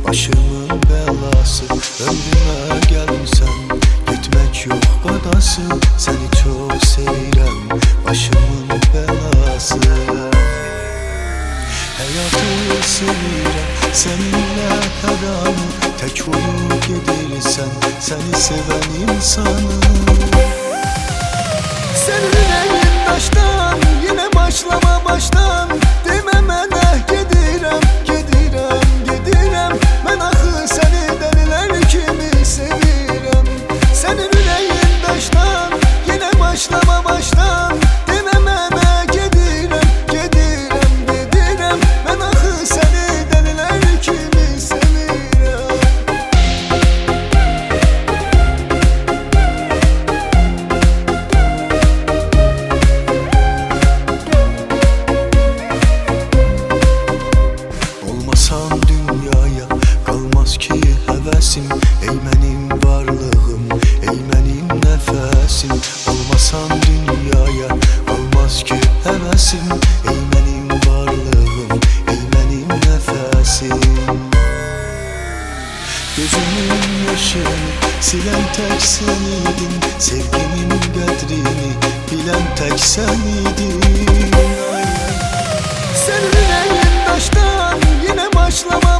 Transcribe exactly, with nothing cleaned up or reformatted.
başımın belası. Ömrüme gelmişsen gitmek yok qadası. Seni çok sevirəm, başımın belası. Hayatı sevirəm, seninle hər anı. Tek olup gedirsən, seni seven insanım. Senin yüreğin taştan, yine başlama baştan. Demə mənə gedirəm, gedirəm, gedirəm. Mən axı səni dəlilər kimi sevirəm. Senin yüreğin taştan, yine başlama baştan. Demə mənə gedirəm, gedirəm, gedirəm. Mən axı səni dəlilər kimi sevirəm. Olmasan dünyaya qalmaz ki həvəsim. Ey mənim varlığım, ey mənim nəfəsim. Olmasan dünyaya qalmaz ki həvəsim. Ey mənim varlığım, ey mənim nəfəsim. Gözümün yaşını silən tək sən idin. Sevgimin qədrini bilən tək sən idin. Senin yüreğin taştan, yine başlama